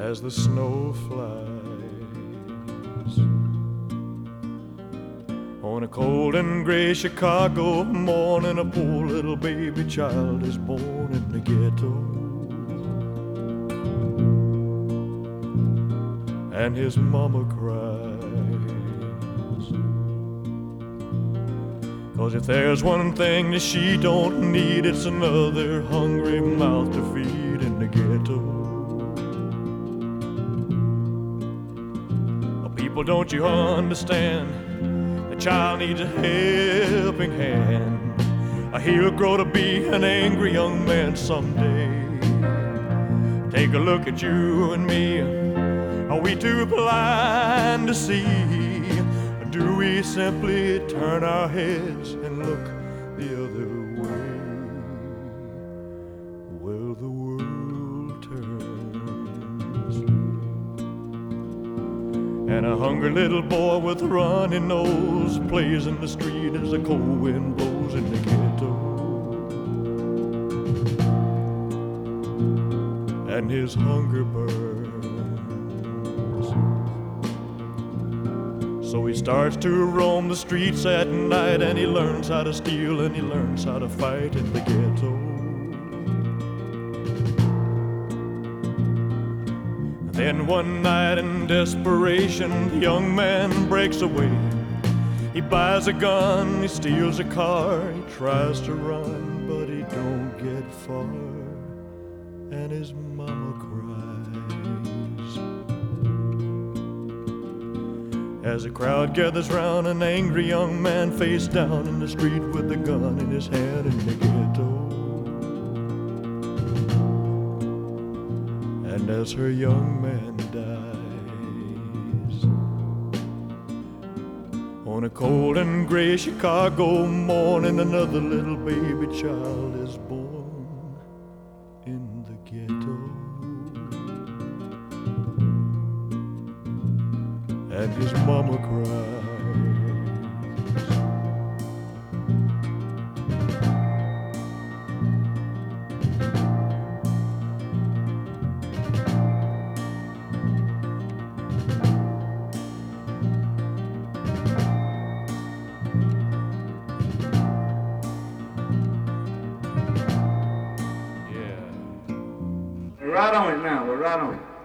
as the snow flies. On a cold and gray Chicago morning, a poor little baby child is born in the ghetto, and his mama cries. 'Cause if there's one thing that she don't need, it's another hungry mouth to feed in the ghetto. People, don't you understand? A child needs a helping hand. He'll grow to be an angry young man someday. Take a look at you and me. Are we too blind to see? Or do we simply turn our heads and look the other way? Well, the world turns, and a hungry little boy with a runny nose plays in the street as the cold wind blows in the ghetto. And his hunger burns. So he starts to roam the streets at night, and he learns how to steal and he learns how to fight in the ghetto. Then one night in desperation, the young man breaks away. He buys a gun, he steals a car, he tries to run, but he don't get far, and his mama cries. As a crowd gathers round an angry young man face down in the street with a gun in his hand in the ghetto. And as her young man dies, on a cold and gray Chicago morning, another little baby child is born in the ghetto. And his mama cries. We're right on it now. We're right on it.